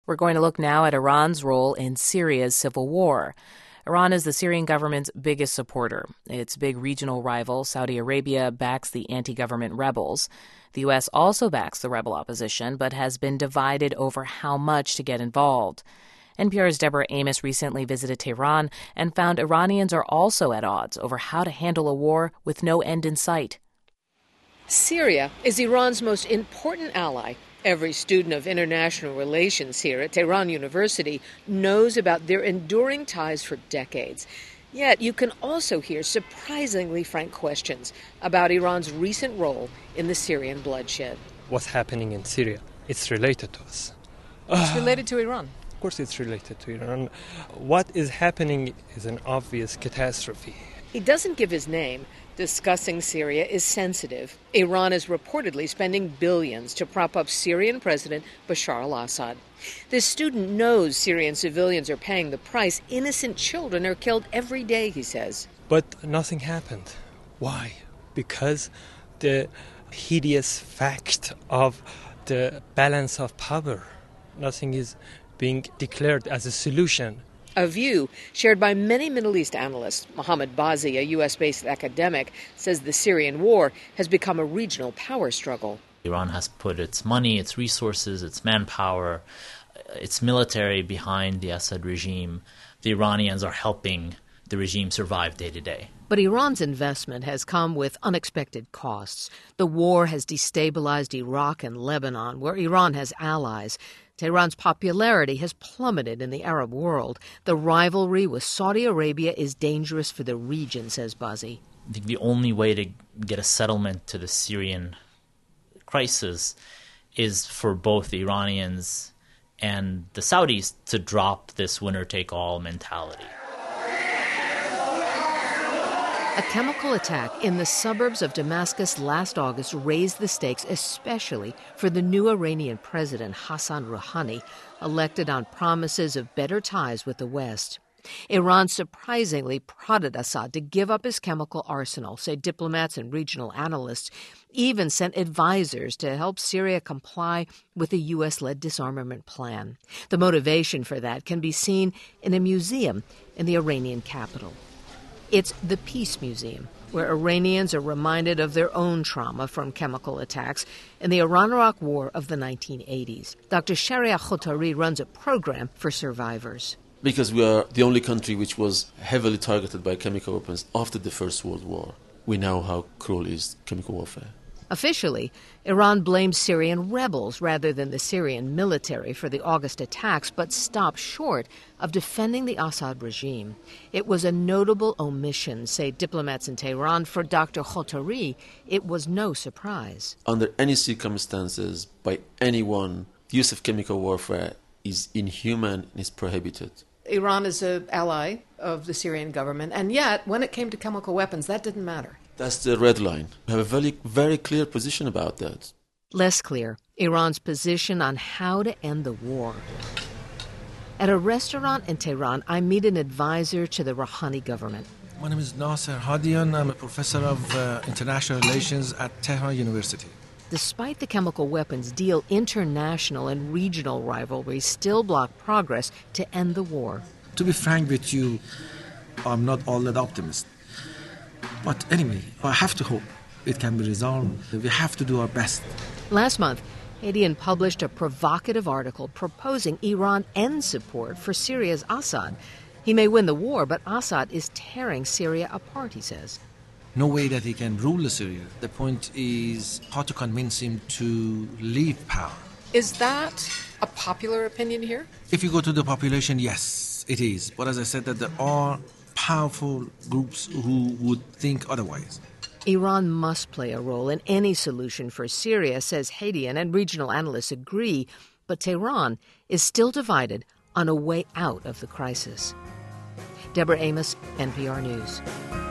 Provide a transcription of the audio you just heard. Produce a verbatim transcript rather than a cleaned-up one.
We're going to look now at Iran's role in Syria's civil war. Iran is the Syrian government's biggest supporter. Its big regional rival, Saudi Arabia, backs the anti-government rebels. The U S also backs the rebel opposition, but has been divided over how much to get involved. N P R's Deborah Amos recently visited Tehran and found Iranians are also at odds over how to handle a war with no end in sight. Syria is Iran's most important ally. Every student of international relations here at Tehran University knows about their enduring ties for decades. Yet you can also hear surprisingly frank questions about Iran's recent role in the Syrian bloodshed. What's happening in Syria? It's related to us. It's related to Iran. Of course it's related to Iran. What is happening is an obvious catastrophe. He doesn't give his name. Discussing Syria is sensitive. Iran is reportedly spending billions to prop up Syrian President Bashar al-Assad. This student knows Syrian civilians are paying the price. Innocent children are killed every day, he says. But nothing happened. Why? Because the hideous fact of the balance of power. Nothing is being declared as a solution. A view shared by many Middle East analysts. Mohammad Bazi, a U S-based academic, says the Syrian war has become a regional power struggle. Iran has put its money, its resources, its manpower, its military behind the Assad regime. The Iranians are helping the regime survive day to day. But Iran's investment has come with unexpected costs. The war has destabilized Iraq and Lebanon, where Iran has allies. Tehran's popularity has plummeted in the Arab world. The rivalry with Saudi Arabia is dangerous for the region, says Bazi. I think the only way to get a settlement to the Syrian crisis is for both the Iranians and the Saudis to drop this winner-take-all mentality. A chemical attack in the suburbs of Damascus last August raised the stakes, especially for the new Iranian president, Hassan Rouhani, elected on promises of better ties with the West. Iran surprisingly prodded Assad to give up his chemical arsenal, say diplomats and regional analysts, even sent advisors to help Syria comply with a U S-led disarmament plan. The motivation for that can be seen in a museum in the Iranian capital. It's the Peace Museum, where Iranians are reminded of their own trauma from chemical attacks in the Iran-Iraq War of the nineteen eighties. Doctor Sharia Khotari runs a program for survivors. Because we are the only country which was heavily targeted by chemical weapons after the First World War, we know how cruel is chemical warfare. Officially, Iran blames Syrian rebels rather than the Syrian military for the August attacks, but stopped short of defending the Assad regime. It was a notable omission, say diplomats in Tehran. For Doctor Khotari, it was no surprise. Under any circumstances, by anyone, the use of chemical warfare is inhuman and is prohibited. Iran is an ally of the Syrian government, and yet, when it came to chemical weapons, that didn't matter. That's the red line. We have a very, very clear position about that. Less clear, Iran's position on how to end the war. At a restaurant in Tehran, I meet an advisor to the Rouhani government. My name is Nasser Hadian. I'm a professor of uh, international relations at Tehran University. Despite the chemical weapons deal, international and regional rivalries still block progress to end the war. To be frank with you, I'm not all that optimistic. But anyway, I have to hope it can be resolved. We have to do our best. Last month, Hadian published a provocative article proposing Iran end support for Syria's Assad. He may win the war, but Assad is tearing Syria apart, he says. No way that he can rule Syria. The point is how to convince him to leave power. Is that a popular opinion here? If you go to the population, yes, it is. But as I said, that there are powerful groups who would think otherwise. Iran must play a role in any solution for Syria, says Hadian, and regional analysts agree. But Tehran is still divided on a way out of the crisis. Deborah Amos, N P R News.